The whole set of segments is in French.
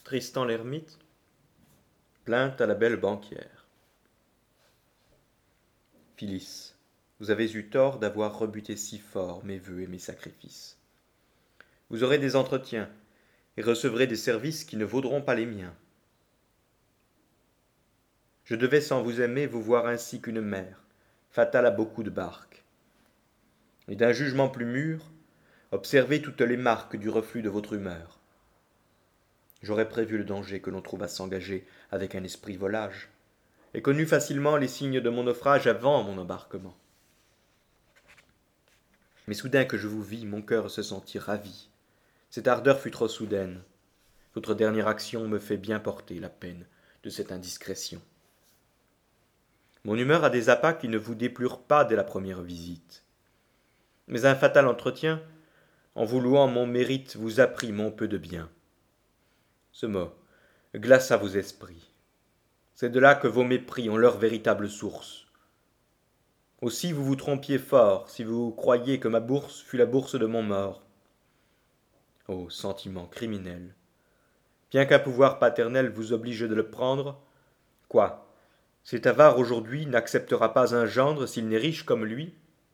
Tristan l'Hermite, plainte à la belle banquière. Phyllis, vous avez eu tort d'avoir rebuté si fort mes vœux et mes sacrifices. Vous aurez des entretiens et recevrez des services qui ne vaudront pas les miens. Je devais sans vous aimer vous voir ainsi qu'une mer, fatale à beaucoup de barques. Et d'un jugement plus mûr, observer toutes les marques du reflux de votre humeur. J'aurais prévu le danger que l'on trouve à s'engager avec un esprit volage, et connu facilement les signes de mon naufrage avant mon embarquement. Mais soudain que je vous vis, mon cœur se sentit ravi. Cette ardeur fut trop soudaine. Votre dernière action me fait bien porter la peine de cette indiscrétion. Mon humeur a des appas qui ne vous déplurent pas dès la première visite. Mais un fatal entretien, en vous louant mon mérite, vous apprit mon peu de bien. Ce mot glaça vos esprits. C'est de là que vos mépris ont leur véritable source. Aussi vous vous trompiez fort si vous croyiez que ma bourse fut la bourse de mon mort. Ô sentiment criminel! Bien qu'un pouvoir paternel vous oblige de le prendre, quoi, cet avare aujourd'hui n'acceptera pas un gendre s'il n'est riche comme lui?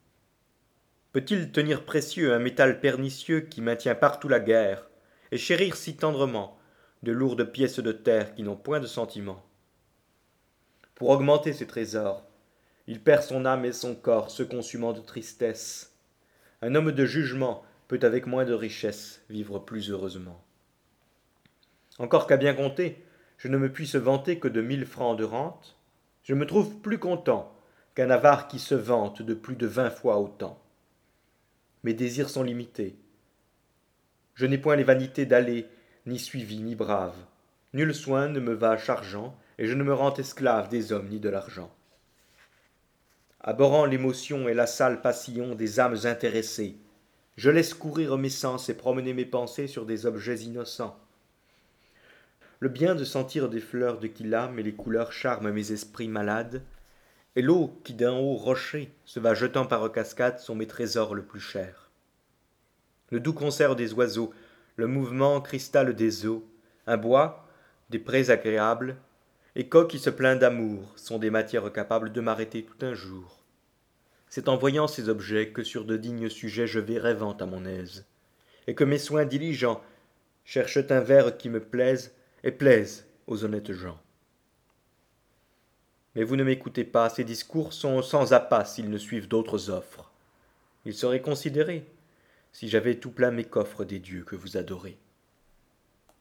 Peut-il tenir précieux un métal pernicieux qui maintient partout la guerre, et chérir si tendrement de lourdes pièces de terre qui n'ont point de sentiment? Pour augmenter ses trésors, il perd son âme et son corps, se consumant de tristesse. Un homme de jugement peut avec moins de richesse vivre plus heureusement. Encore qu'à bien compter, je ne me puisse vanter que de 1000 francs de rente, je me trouve plus content qu'un avare qui se vante de plus de 20 fois autant. Mes désirs sont limités. Je n'ai point les vanités d'aller, ni suivi, ni brave. Nul soin ne me va chargeant, et je ne me rends esclave des hommes ni de l'argent. Abhorrant l'émotion et la sale passion des âmes intéressées, je laisse courir mes sens et promener mes pensées sur des objets innocents. Le bien de sentir des fleurs de Kylam et les couleurs charment mes esprits malades, et l'eau qui d'un haut rocher se va jetant par cascades sont mes trésors le plus cher. Le doux concert des oiseaux, le mouvement cristal des eaux, un bois, des prés agréables, écho qui se plaint d'amour, sont des matières capables de m'arrêter tout un jour. C'est en voyant ces objets que sur de dignes sujets je vais rêvant à mon aise, et que mes soins diligents cherchent un vers qui me plaise et plaise aux honnêtes gens. Mais vous ne m'écoutez pas, ces discours sont sans appât s'ils ne suivent d'autres offres. Ils seraient considérés si j'avais tout plein mes coffres des dieux que vous adorez.